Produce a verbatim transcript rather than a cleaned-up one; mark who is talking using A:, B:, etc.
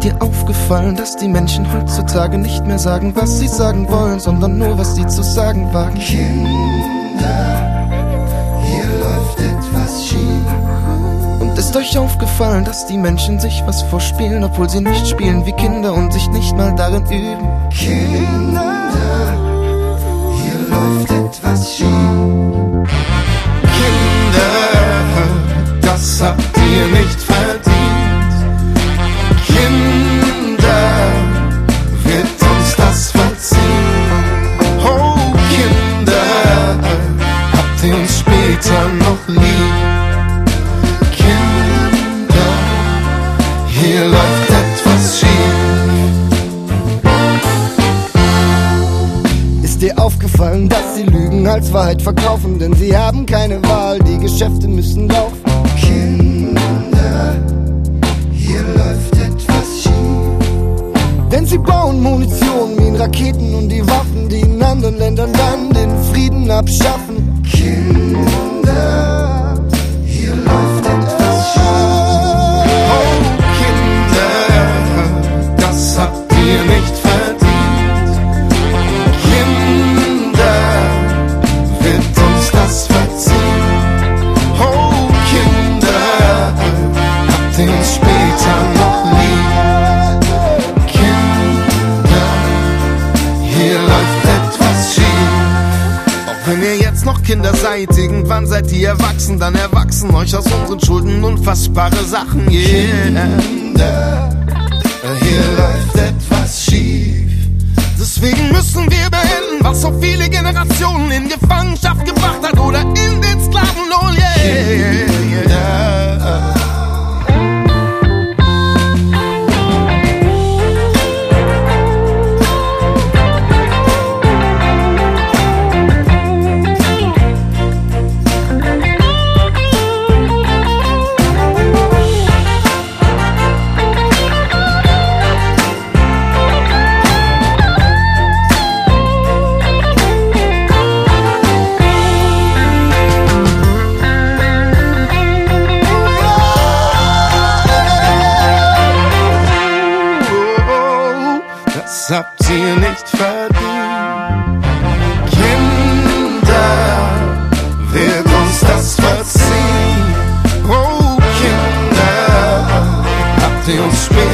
A: dir aufgefallen, dass die Menschen heutzutage nicht mehr sagen, was sie sagen wollen, sondern nur, was sie zu sagen wagen?
B: Kinder, hier läuft etwas schief.
A: Und ist euch aufgefallen, dass die Menschen sich was vorspielen, obwohl sie nicht spielen wie Kinder und sich nicht mal darin üben?
B: Kinder, hier läuft etwas schief.
A: Kinder, das habt ihr nicht verdient. Kinder, wird uns das verziehen? Oh Kinder, habt ihr uns später noch lieb? Kinder, hier läuft etwas schief.
B: Ist dir aufgefallen, dass sie Lügen als Wahrheit verkaufen? Denn sie haben keine Wahl, die Geschäfte müssen laufen. Kinder, hier läuft etwas schief. Denn sie bauen Munition, Minen, Raketen und die Waffen, die in anderen Ländern dann den Frieden abschaffen. Kinder, hier läuft etwas schief.
A: Oh Kinder, das habt ihr nicht verdient. Kinder, wird uns das verziehen? Oh Kinder, habt ihr uns später noch lieb? Kinder, hier läuft etwas schief. Auch wenn ihr jetzt noch Kinder seid, irgendwann seid ihr erwachsen, dann erwachsen euch aus unseren Schulden unfassbare Sachen. Yeah.
B: Kinder, hier läuft etwas schief.
A: Deswegen müssen wir beenden, was so viele Generationen in Gefangenschaft gebracht hat oder in den Sklavenlohn. Yeah.
B: Kinder,
A: das habt ihr nicht verdient. Kinder, wird uns das verziehen? Oh Kinder, habt ihr uns später